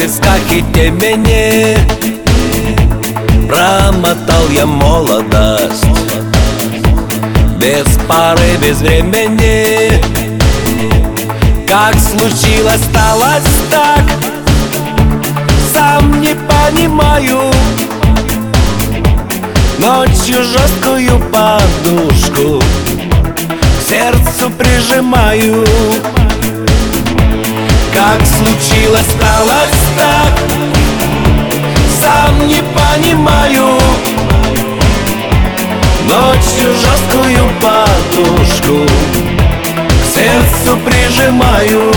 песках и темени промотал я молодость. Без пары, без времени, как случилось, сталось так, сам не понимаю. Ночью жесткую подушку к сердцу прижимаю. Как случилось, сталось так, сам не понимаю. Ночью жесткую подушку к сердцу прижимаю.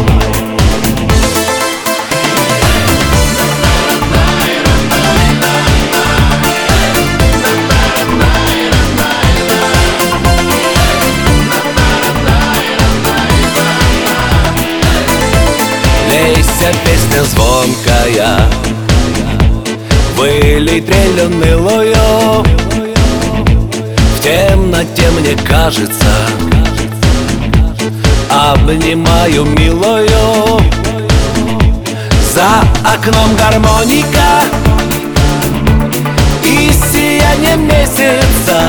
Лейся, песня звонкая, вылей трель унылую. В темноте мне кажется, обнимаю милую. За окном гармоника и сияние месяца.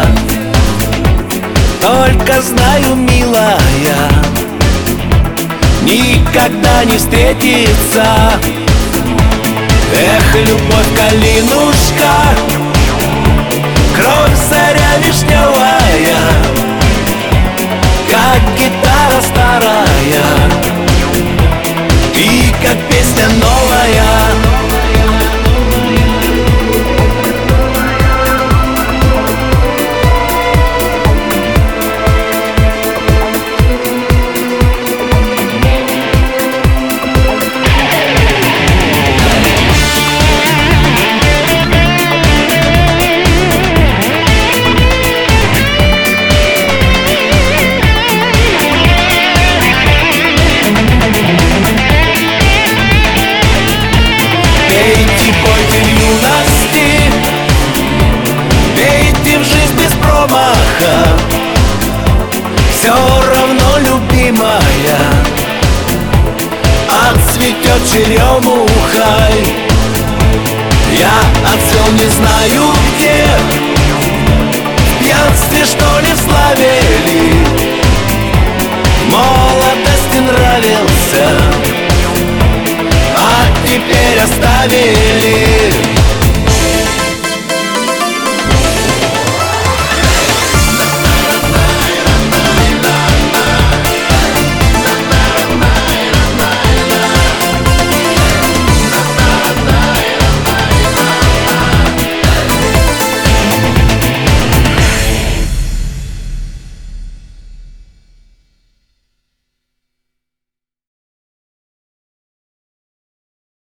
Только знаю, милая, никогда не встретиться. Эх, любовь, калинушка, кровь, заря вишневая, как гитара старая и как песня новая. Пейте, пойте в юности, пейте в жизнь без промаха. Все равно, любимая, отцветет черемухой. Я отцвел не знаю где,